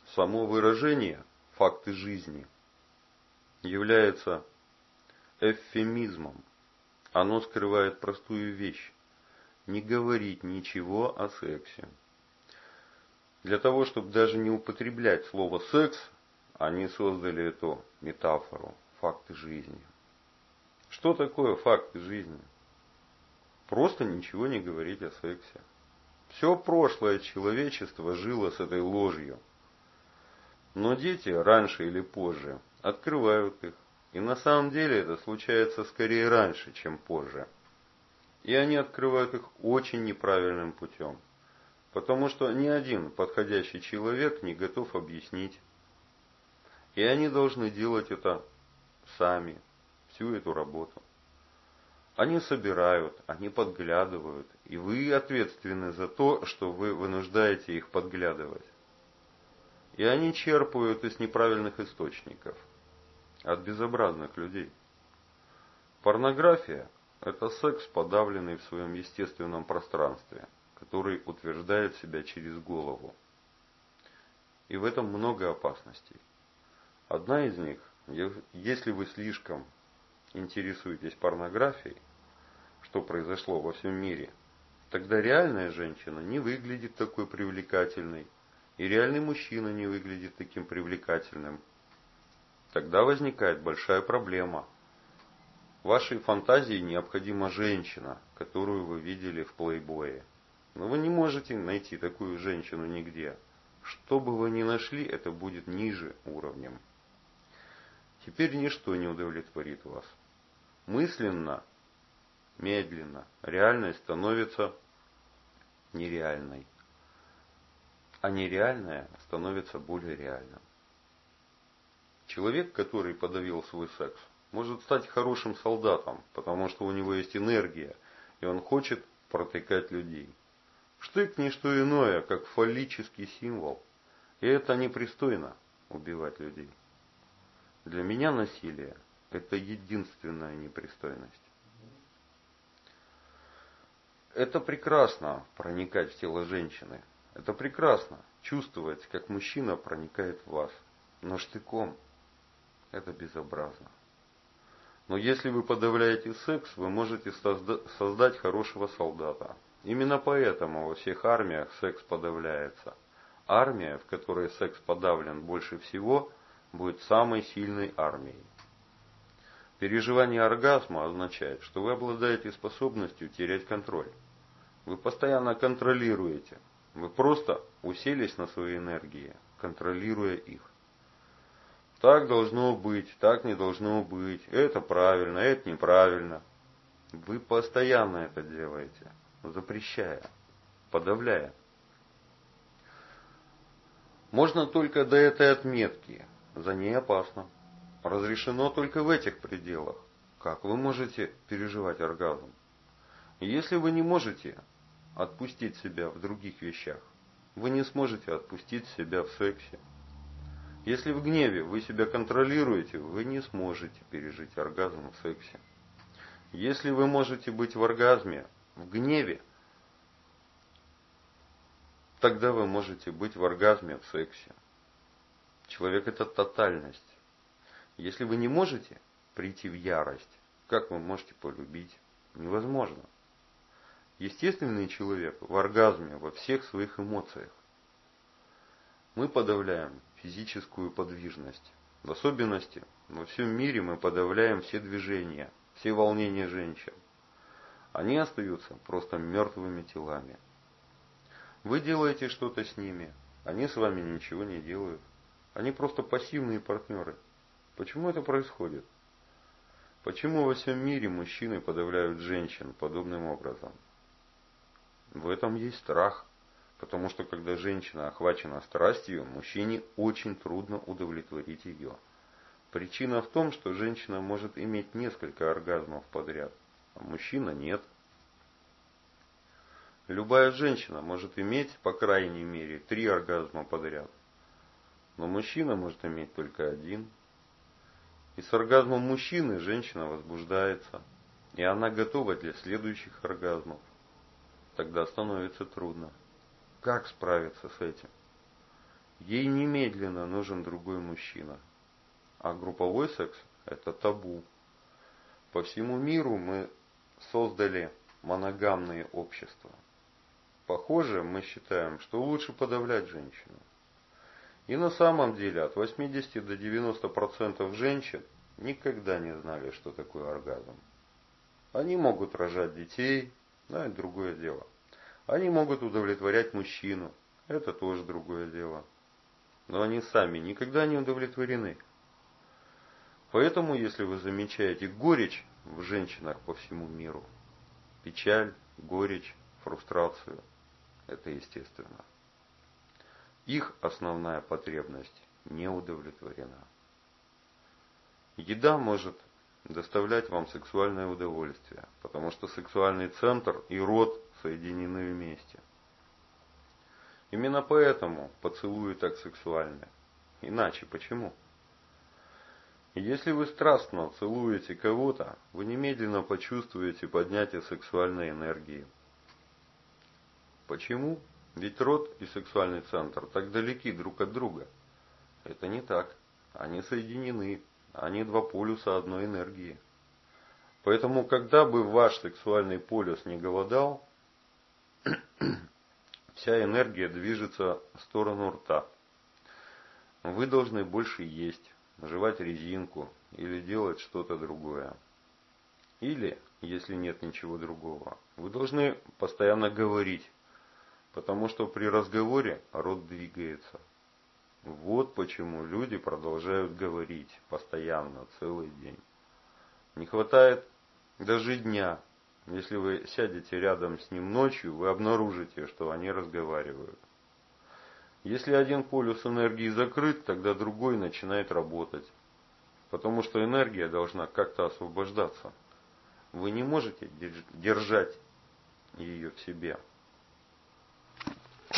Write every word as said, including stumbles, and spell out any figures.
Само выражение «факты жизни» является эвфемизмом. Оно скрывает простую вещь: не говорить ничего о сексе. Для того, чтобы даже не употреблять слово «секс», они создали эту метафору «факты жизни». Что такое факты жизни? Просто ничего не говорить о сексе. Все прошлое человечество жило с этой ложью. Но дети раньше или позже открывают их. И на самом деле это случается скорее раньше, чем позже. И они открывают их очень неправильным путем. Потому что ни один подходящий человек не готов объяснить. И они должны делать это сами, всю эту работу. Они собирают, они подглядывают. И вы ответственны за то, что вы вынуждаете их подглядывать. И они черпают из неправильных источников. От безобразных людей. Порнография – это секс, подавленный в своем естественном пространстве, который утверждает себя через голову. И в этом много опасностей. Одна из них, если вы слишком интересуетесь порнографией, что произошло во всем мире, тогда реальная женщина не выглядит такой привлекательной, и реальный мужчина не выглядит таким привлекательным. Тогда возникает большая проблема. Вашей фантазии необходима женщина, которую вы видели в плейбое. Но вы не можете найти такую женщину нигде. Что бы вы ни нашли, это будет ниже уровнем. Теперь ничто не удовлетворит вас. Мысленно, медленно, реальность становится нереальной. А нереальное становится более реальным. Человек, который подавил свой секс, может стать хорошим солдатом, потому что у него есть энергия, и он хочет протыкать людей. Штык не что иное, как фаллический символ. И это непристойно убивать людей. Для меня насилие – это единственная непристойность. Это прекрасно проникать в тело женщины. Это прекрасно чувствовать, как мужчина проникает в вас. Но штыком это безобразно. Но если вы подавляете секс, вы можете созда- создать хорошего солдата. Именно поэтому во всех армиях секс подавляется. Армия, в которой секс подавлен больше всего, будет самой сильной армией. Переживание оргазма означает, что вы обладаете способностью терять контроль. Вы постоянно контролируете. Вы просто уселись на свои энергии, контролируя их. Так должно быть, так не должно быть, это правильно, это неправильно. Вы постоянно это делаете, запрещая, подавляя. Можно только до этой отметки, за ней опасно. Разрешено только в этих пределах. Как вы можете переживать оргазм? Если вы не можете отпустить себя в других вещах, вы не сможете отпустить себя в сексе. Если в гневе вы себя контролируете, вы не сможете пережить оргазм в сексе. Если вы можете быть в оргазме, в гневе, тогда вы можете быть в оргазме в сексе. Человек – это тотальность. Если вы не можете прийти в ярость, как вы можете полюбить? Невозможно. Естественный человек в оргазме во всех своих эмоциях. Мы подавляем физическую подвижность. В особенности во всем мире мы подавляем все движения, все волнения женщин. Они остаются просто мертвыми телами. Вы делаете что-то с ними, они с вами ничего не делают. Они просто пассивные партнеры. Почему это происходит? Почему во всем мире мужчины подавляют женщин подобным образом? В этом есть страх. Потому что когда женщина охвачена страстью, мужчине очень трудно удовлетворить ее. Причина в том, что женщина может иметь несколько оргазмов подряд, а мужчина нет. Любая женщина может иметь, по крайней мере, три оргазма подряд. Но мужчина может иметь только один. И с оргазмом мужчины женщина возбуждается. И она готова для следующих оргазмов. Тогда становится трудно. Как справиться с этим? ей немедленно нужен другой мужчина. А групповой секс – это табу. По всему миру мы создали моногамные общества. Похоже, мы считаем, что лучше подавлять женщину. И на самом деле от восьмидесяти до девяноста процентов женщин никогда не знали, что такое оргазм. Они могут рожать детей, но это другое дело. Они могут удовлетворять мужчину, это тоже другое дело. Но они сами никогда не удовлетворены. Поэтому, если вы замечаете горечь в женщинах по всему миру, печаль, горечь, фрустрацию, это естественно. Их основная потребность не удовлетворена. Еда может доставлять вам сексуальное удовольствие, потому что сексуальный центр и рот соединены вместе. Именно поэтому поцелуи так сексуальны. Иначе почему? Если вы страстно целуете кого-то, вы немедленно почувствуете поднятие сексуальной энергии. Почему? Ведь рот и сексуальный центр так далеки друг от друга. Это не так. Они соединены. Они два полюса одной энергии. Поэтому, когда бы ваш сексуальный полюс не голодал, вся энергия движется в сторону рта. Вы должны больше есть, жевать резинку или делать что-то другое. Или, если нет ничего другого, вы должны постоянно говорить, потому что при разговоре рот двигается. Вот почему люди продолжают говорить постоянно, целый день. Не хватает даже дня. Если вы сядете рядом с ним ночью, вы обнаружите, что они разговаривают. Если один полюс энергии закрыт, тогда другой начинает работать. Потому что энергия должна как-то освобождаться. Вы не можете держать ее в себе.